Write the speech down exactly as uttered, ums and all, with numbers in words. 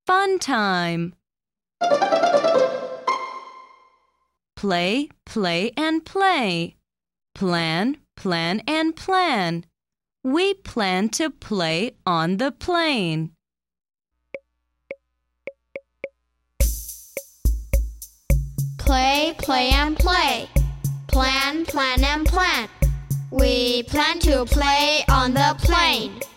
Fun time. Play, play, and play. Plan, plan, and plan. We plan to play on the plane. Play, play, and play. Plan, plan, and plan. We plan to play on the plane.